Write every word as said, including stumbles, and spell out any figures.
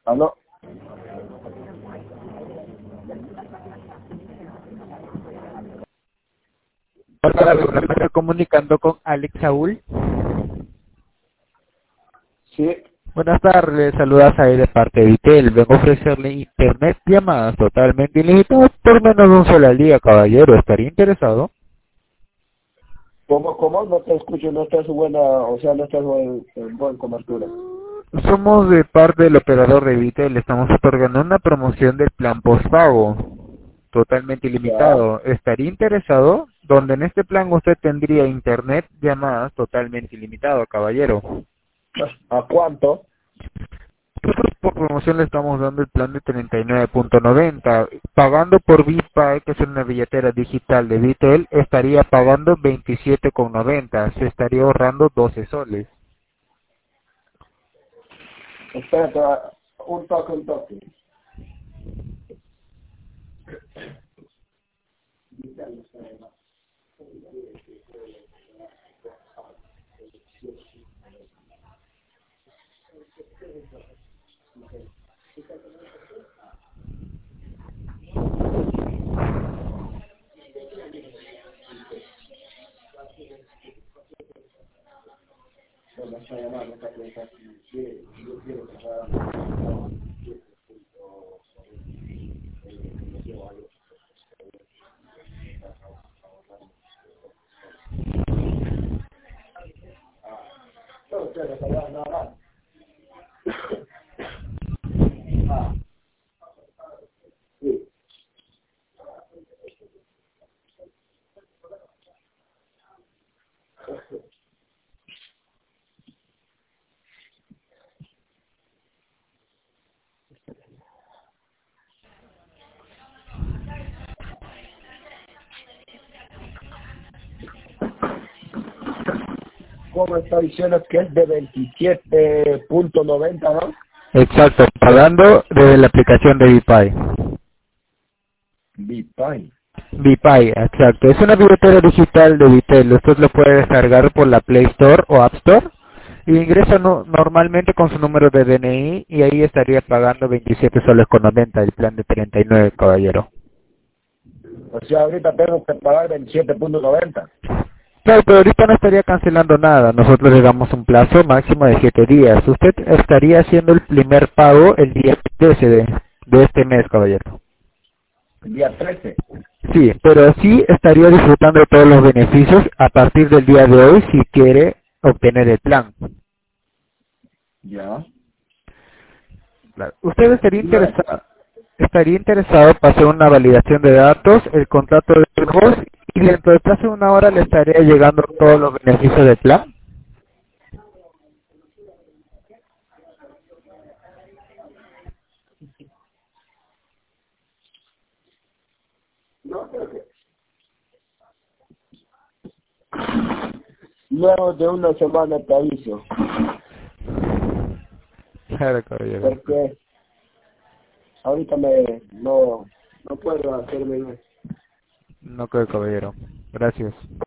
¿Aló? Hola, me estoy comunicando con Alex Saúl. Sí. Buenas tardes, saludas ahí de parte de Vitel. Vengo a ofrecerle internet llamadas totalmente ilimitadas por menos de un solo al día, caballero. ¿Estaría interesado? ¿Cómo, cómo? No te escucho, no estás buena, o sea, no estás en, en buena cobertura. Somos de parte del operador de Vitel. Estamos otorgando una promoción del plan postpago totalmente Ya. ilimitado. ¿Estaría interesado? Donde en este plan usted tendría internet llamadas totalmente ilimitado, caballero. ¿A cuánto? Nosotros por promoción le estamos dando el plan de treinta y nueve punto noventa. Pagando por VPay, que es una billetera digital de Vitel, estaría pagando veintisiete con noventa. Se estaría ahorrando doce soles. Espérate, un toque, un toque. Bueno, esta llamada, esta pregunta, sí, yo quiero que sea no, quiero que sea nada más. Ah, sí. ¿Cómo está diciendo que es de veintisiete punto noventa, no? Exacto, pagando desde la aplicación de VPay. Bitcoin. VPay, exacto. Es una billetera digital de Vitel. Usted lo puede descargar por la Play Store o App Store. Y ingresa no- normalmente con su número de D N I y ahí estaría pagando veintisiete soles con noventa el plan de treinta y nueve, caballero. O sea, ahorita tengo que pagar veintisiete punto noventa. Claro, pero ahorita no estaría cancelando nada. Nosotros le damos un plazo máximo de siete días. Usted estaría haciendo el primer pago el día trece de, de este mes, caballero. El día trece. Sí, pero sí estaría disfrutando de todos los beneficios a partir del día de hoy si quiere obtener el plan. Ya. Claro. ¿Usted estaría Dime. interesado, estaría interesado para hacer una validación de datos, el contrato de voz y dentro de casi una hora le estaría llegando todos los beneficios del plan? No, creo que luego de una semana te aviso, Claro, caballero. porque ahorita me no no puedo hacerme. No creo, caballero. Gracias.